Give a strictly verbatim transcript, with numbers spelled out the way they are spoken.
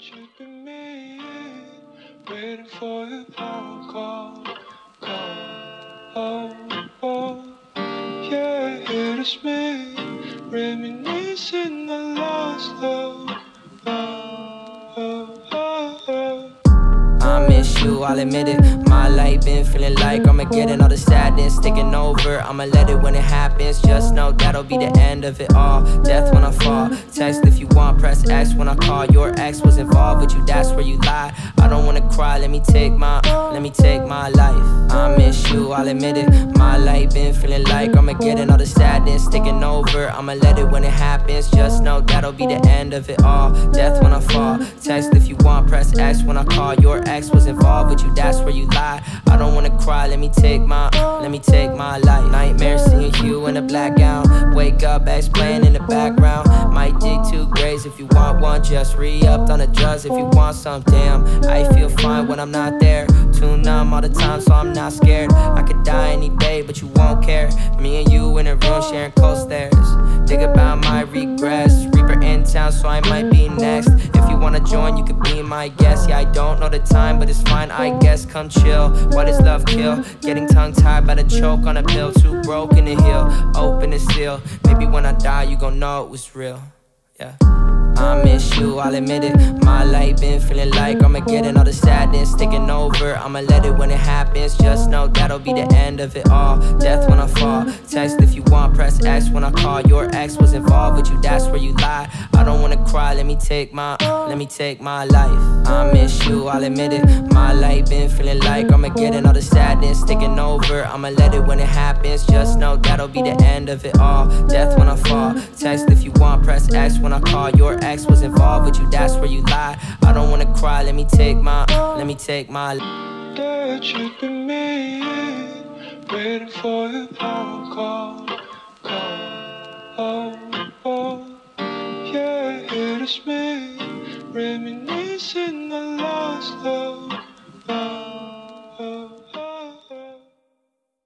should be me, waiting for your power call, call. Oh, oh, yeah, it is me, reminiscing the lost love. Oh, oh, oh, oh. I miss you, I'll admit it. My life been feeling like Armageddon. All the sadness taking over, I'ma let it when it happens. Just know that'll be the end of it all. Death when I fall. Text if you want, press X when I call. Your ex was involved with you, that's where you lie. I don't wanna cry, let me take my, let me take my life. I miss you, I'll admit it. My life been feeling like Armageddon. All the sadness taking over, I'ma let it when it happens. Just know that'll be the end of it all. Death when I fall. Text if you want, press X when I call. Your ex was involved with you, that's where you lie. I don't wanna cry, let me take my, let me take my life. Nightmare seeing you in a black gown. Wake up, X playing in the background. Might dig two grays if you want one. Just re-upped on the drugs if you want some. Damn, I feel fine when I'm not there. Too numb all the time, so I'm not scared. I could die any day, but you won't care. Me and you in a room sharing cold stares. Think about my regrets. Reaper in town, so I might be next. If you wanna join, you could be my guest. Yeah, I don't know the time, but it's fine, I guess. Come chill, what does love kill? Getting tongue-tied by the choke on a pill. Too broken to heal, open to seal. Maybe when I die, you gon' know it was real. Yeah, I miss you, I'll admit it. My life been feeling like Armageddon. All the sadness taking over, I'ma let it when it happens. Just know that'll be the end of it all. Death when I fall. Text if you want, press X when I call. Your ex was involved with you, that's where you lie. I don't wanna cry, let me take my, let me take my life. I miss you, I'll admit it. My life been feeling like Armageddon. All the sadness taking over, I'ma let it when it happens. Just know that'll be the end of it all. Death when I fall. Text if you want, press X when I call. Your ex was involved with you, that's where you lie. I don't wanna cry, let me take my, let me take my. That should be me, waiting for your power call, call. Oh, oh, yeah, it is me, reminiscing the lost love. Oh, oh.